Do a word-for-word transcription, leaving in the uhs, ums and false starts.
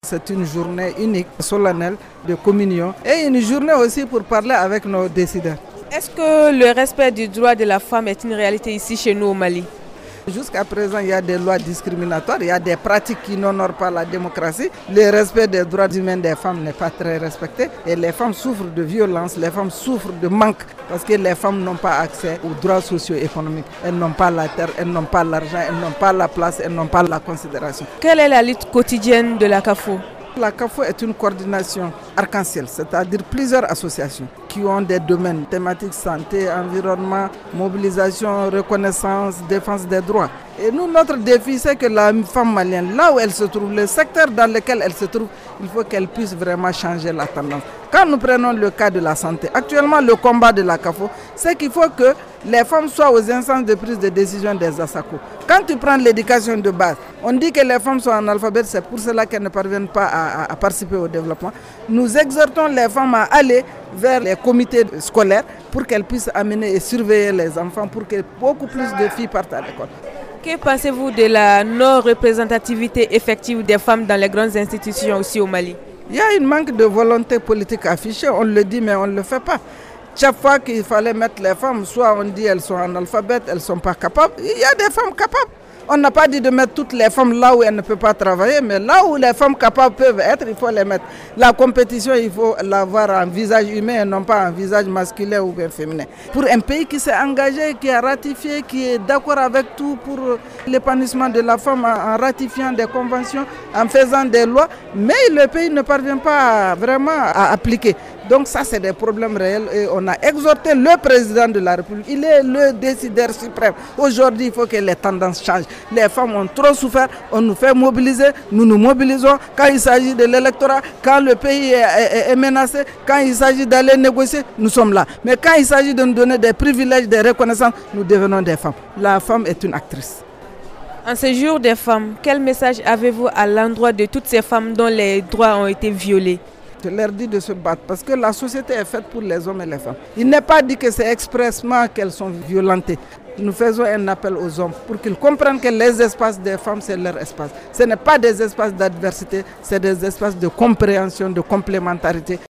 C'est une journée unique, solennelle, de communion et une journée aussi pour parler avec nos décideurs. Est-ce que le respect du droit de la femme est une réalité ici chez nous au Mali? Jusqu'à présent, il y a des lois discriminatoires, il y a des pratiques qui n'honorent pas la démocratie. Le respect des droits humains des femmes n'est pas très respecté et les femmes souffrent de violence, les femmes souffrent de manque parce que les femmes n'ont pas accès aux droits socio-économiques. Elles n'ont pas la terre, elles n'ont pas l'argent, elles n'ont pas la place, elles n'ont pas la considération. Quelle est la lutte quotidienne de la CAFO? La CAFO est une coordination arc-en-ciel, c'est-à-dire plusieurs associations qui ont des domaines thématiques santé, environnement, mobilisation, reconnaissance, défense des droits. Et nous, notre défi, c'est que la femme malienne, là où elle se trouve, le secteur dans lequel elle se trouve, il faut qu'elle puisse vraiment changer la tendance. Quand nous prenons le cas de la santé, actuellement le combat de la CAFO, c'est qu'il faut que les femmes soient aux instances de prise de décision des ASACO. Quand tu prends l'éducation de base, on dit que les femmes sont analphabètes, c'est pour cela qu'elles ne parviennent pas à, à, à participer au développement. Nous exhortons les femmes à aller vers les comités scolaires pour qu'elles puissent amener et surveiller les enfants pour que beaucoup plus de filles partent à l'école. Que pensez-vous de la non-représentativité effective des femmes dans les grandes institutions aussi au Mali? Il y a un manque de volonté politique affichée, on le dit mais on ne le fait pas. Chaque fois qu'il fallait mettre les femmes, soit on dit qu'elles sont analphabètes, elles ne sont pas capables. Il y a des femmes capables. On n'a pas dit de mettre toutes les femmes là où elles ne peuvent pas travailler, mais là où les femmes capables peuvent être, il faut les mettre. La compétition, il faut l'avoir en visage humain et non pas en visage masculin ou bien féminin. Pour un pays qui s'est engagé, qui a ratifié, qui est d'accord avec tout pour l'épanouissement de la femme en ratifiant des conventions, en faisant des lois, mais le pays ne parvient pas vraiment à appliquer. Donc ça, c'est des problèmes réels et on a exhorté le président de la République. Il est le décideur suprême. Aujourd'hui, il faut que les tendances changent. Les femmes ont trop souffert, on nous fait mobiliser, nous nous mobilisons. Quand il s'agit de l'électorat, quand le pays est, est, est menacé, quand il s'agit d'aller négocier, nous sommes là. Mais quand il s'agit de nous donner des privilèges, des reconnaissances, nous devenons des femmes. La femme est une actrice. En ce jour des femmes, quel message avez-vous à l'endroit de toutes ces femmes dont les droits ont été violés? Je leur dis de se battre parce que la société est faite pour les hommes et les femmes. Il n'est pas dit que c'est expressement qu'elles sont violentées. Nous faisons un appel aux hommes pour qu'ils comprennent que les espaces des femmes, c'est leur espace. Ce n'est pas des espaces d'adversité, c'est des espaces de compréhension, de complémentarité.